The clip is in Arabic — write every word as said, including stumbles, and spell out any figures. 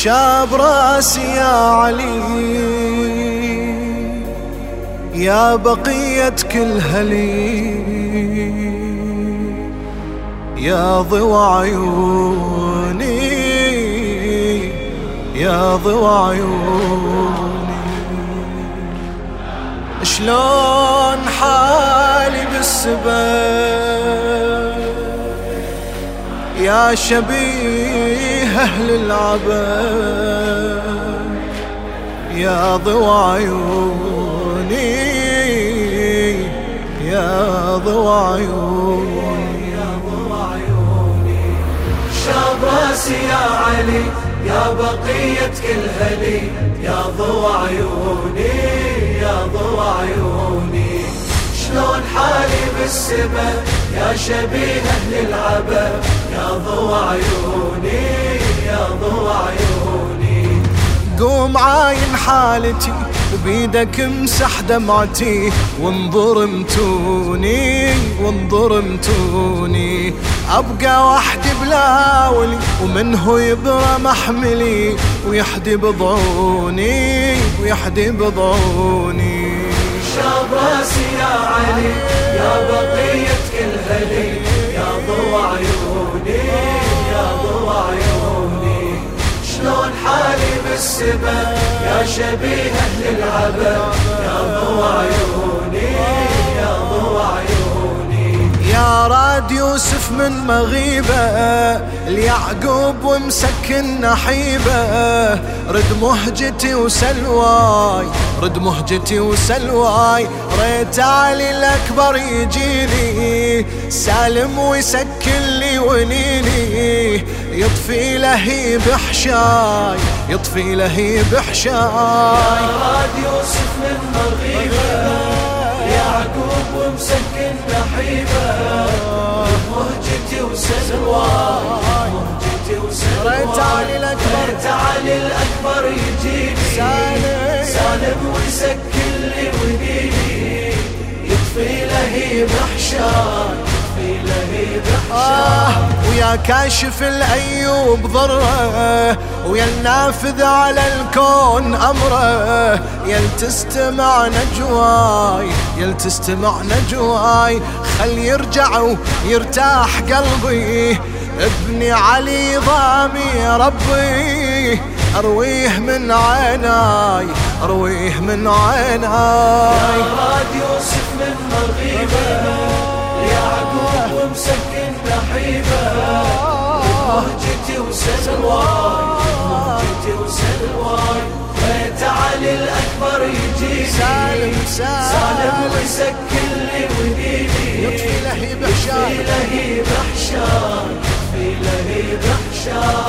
شاب راسي يا علي يا بقية كل هلي يا ضوى عيوني يا ضوى عيوني شلون حالي بالسبب يا شبيه أهل العبد يا ضوى عيوني يا ضوى عيوني يا ضوى عيوني شاب راسي يا علي يا بقية كل هلي يا ضوى عيوني يا ضوى عيوني شلون حالي بالسما يا شبيه أهل العبا يا ضوى عيوني يا ضوى عيوني قوم عاين حالتي وبيدك امسح دمعتي وانظر متوني وانظر متوني ابقى وحدي بلاولي ومنه يبرى محملي ويحدي بضعوني ويحدي بضعوني شاب راسي يا علي يا بقية كل هلي يا ضوى عيوني يا ضوى عيوني شلون حالي بالسما يا شبيه أهل العبا يا ضوى عيوني يا ضوى عيوني يا راد يوسف من مغيبة ليعقوب ومسكن نحيبة رد مهجتي وسلواي رد مهجتي وسلواي ريت علي الأكبر يجيني سالم ويسكن لي ونيني يطفي لهيب حشاي يطفي لهيب حشاي يا راد يوسف من مغيبة يعقوب ومسكن نحيبة مهجتي وسلواي مهجتي وسلواي ريت علي الأكبر ريت علي الأكبر يجيني سالم سالم ويسكن لي ونيني يطفي لهيب حشاي يطفي لهيب حشاي ويا كاشف الأيوب ضره ويا النافذ على الكون أمره يل تستمع نجواي يل تستمع نجواي خل يرجع ويرتاح قلبي ابني علي ضامي ربي أرويه من عيناي أرويه من عيناي يا راد يوسف من مغيبة يعقوب ومسكن نحيبة مهجتي وسلواي مهجتي وسلواي ريت علي الأكبر يجيني سالم سالم ويسكن لي ونيني يطفي لهيب حشاي يطفي لهيب حشاي يطفي لهيب حشاي